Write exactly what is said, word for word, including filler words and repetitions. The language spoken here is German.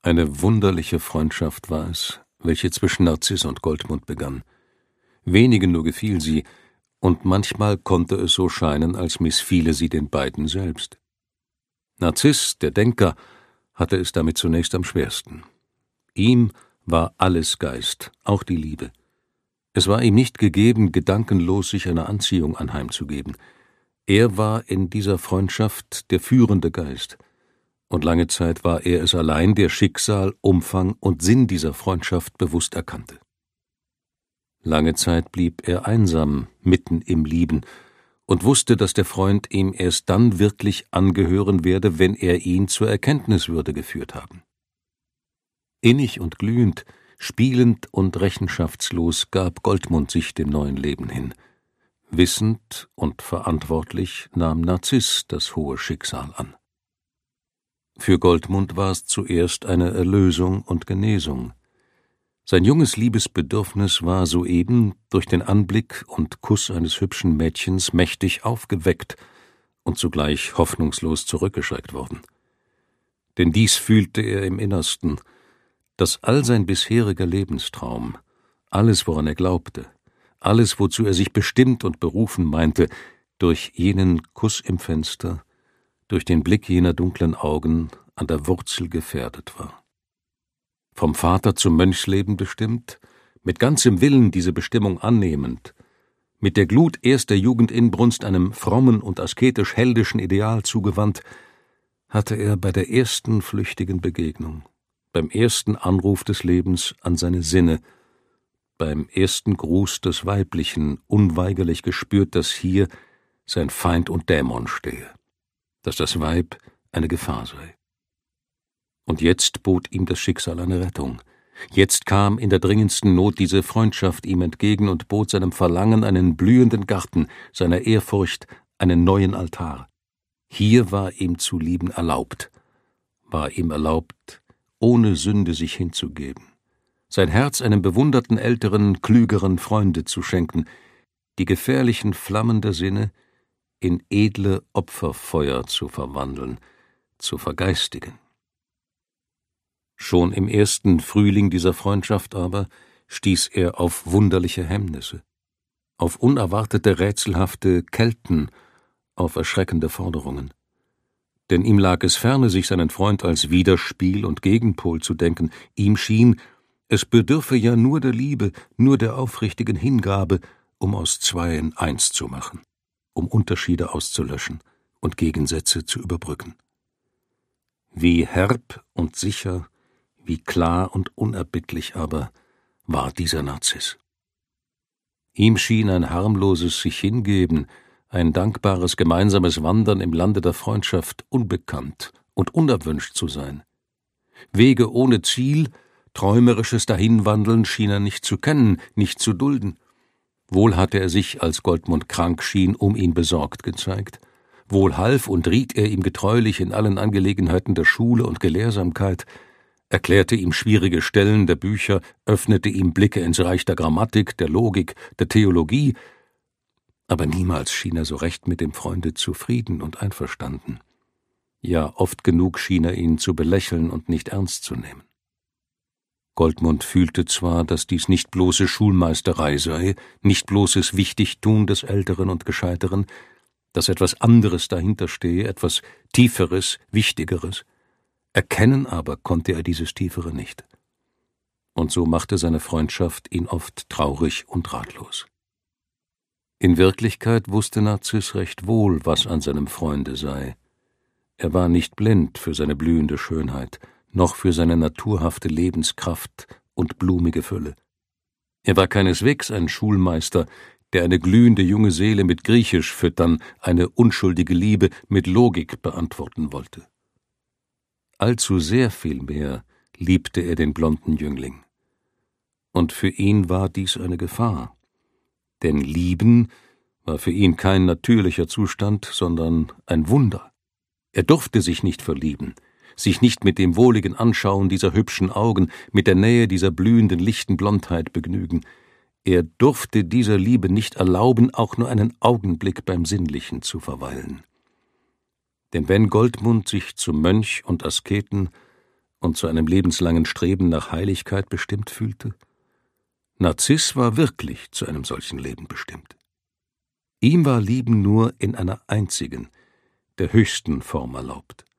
Eine wunderliche Freundschaft war es, welche zwischen Narziss und Goldmund begann. Wenigen nur gefiel sie, und manchmal konnte es so scheinen, als missfiele sie den beiden selbst. Narziss, der Denker, hatte es damit zunächst am schwersten. Ihm war alles Geist, auch die Liebe. Es war ihm nicht gegeben, gedankenlos sich einer Anziehung anheimzugeben. Er war in dieser Freundschaft der führende Geist, und lange Zeit war er es allein, der Schicksal, Umfang und Sinn dieser Freundschaft bewusst erkannte. Lange Zeit blieb er einsam, mitten im Lieben, und wusste, dass der Freund ihm erst dann wirklich angehören werde, wenn er ihn zur Erkenntnis würde geführt haben. Innig und glühend, spielend und rechenschaftslos gab Goldmund sich dem neuen Leben hin. Wissend und verantwortlich nahm Narziss das hohe Schicksal an. Für Goldmund war es zuerst eine Erlösung und Genesung. Sein junges Liebesbedürfnis war soeben durch den Anblick und Kuss eines hübschen Mädchens mächtig aufgeweckt und zugleich hoffnungslos zurückgeschreckt worden. Denn dies fühlte er im Innersten, dass all sein bisheriger Lebenstraum, alles, woran er glaubte, alles, wozu er sich bestimmt und berufen meinte, durch jenen Kuss im Fenster, durch den Blick jener dunklen Augen an der Wurzel gefährdet war. Vom Vater zum Mönchsleben bestimmt, mit ganzem Willen diese Bestimmung annehmend, mit der Glut erster Jugendinbrunst einem frommen und asketisch-heldischen Ideal zugewandt, hatte er bei der ersten flüchtigen Begegnung, beim ersten Anruf des Lebens an seine Sinne, beim ersten Gruß des Weiblichen unweigerlich gespürt, dass hier sein Feind und Dämon stehe, dass das Weib eine Gefahr sei. Und jetzt bot ihm das Schicksal eine Rettung. Jetzt kam in der dringendsten Not diese Freundschaft ihm entgegen und bot seinem Verlangen einen blühenden Garten, seiner Ehrfurcht einen neuen Altar. Hier war ihm zu lieben erlaubt, war ihm erlaubt, ohne Sünde sich hinzugeben, sein Herz einem bewunderten älteren, klügeren Freunde zu schenken, die gefährlichen Flammen der Sinne in edle Opferfeuer zu verwandeln, zu vergeistigen. Schon im ersten Frühling dieser Freundschaft aber stieß er auf wunderliche Hemmnisse, auf unerwartete rätselhafte Kelten, auf erschreckende Forderungen. Denn ihm lag es ferne, sich seinen Freund als Widerspiel und Gegenpol zu denken. Ihm schien, es bedürfe ja nur der Liebe, nur der aufrichtigen Hingabe, um aus Zweien eins zu machen, um Unterschiede auszulöschen und Gegensätze zu überbrücken. Wie herb und sicher, wie klar und unerbittlich aber war dieser Narziss. Ihm schien ein harmloses sich hingeben, ein dankbares gemeinsames Wandern im Lande der Freundschaft unbekannt und unerwünscht zu sein. Wege ohne Ziel, träumerisches Dahinwandeln schien er nicht zu kennen, nicht zu dulden. Wohl hatte er sich, als Goldmund krank schien, um ihn besorgt gezeigt. Wohl half und riet er ihm getreulich in allen Angelegenheiten der Schule und Gelehrsamkeit, erklärte ihm schwierige Stellen der Bücher, öffnete ihm Blicke ins Reich der Grammatik, der Logik, der Theologie, aber niemals schien er so recht mit dem Freunde zufrieden und einverstanden. Ja, oft genug schien er ihn zu belächeln und nicht ernst zu nehmen. Goldmund fühlte zwar, dass dies nicht bloße Schulmeisterei sei, nicht bloßes Wichtigtun des Älteren und Gescheiteren, dass etwas anderes dahinter stehe, etwas Tieferes, Wichtigeres. Erkennen aber konnte er dieses Tiefere nicht. Und so machte seine Freundschaft ihn oft traurig und ratlos. In Wirklichkeit wusste Narziss recht wohl, was an seinem Freunde sei. Er war nicht blind für seine blühende Schönheit, noch für seine naturhafte Lebenskraft und blumige Fülle. Er war keineswegs ein Schulmeister, der eine glühende junge Seele mit Griechisch füttern, eine unschuldige Liebe mit Logik beantworten wollte. Allzu sehr vielmehr liebte er den blonden Jüngling. Und für ihn war dies eine Gefahr. Denn Lieben war für ihn kein natürlicher Zustand, sondern ein Wunder. Er durfte sich nicht verlieben, sich nicht mit dem wohligen Anschauen dieser hübschen Augen, mit der Nähe dieser blühenden, lichten Blondheit begnügen. Er durfte dieser Liebe nicht erlauben, auch nur einen Augenblick beim Sinnlichen zu verweilen. Denn wenn Goldmund sich zum Mönch und Asketen und zu einem lebenslangen Streben nach Heiligkeit bestimmt fühlte? Narziss war wirklich zu einem solchen Leben bestimmt. Ihm war Lieben nur in einer einzigen, der höchsten Form erlaubt.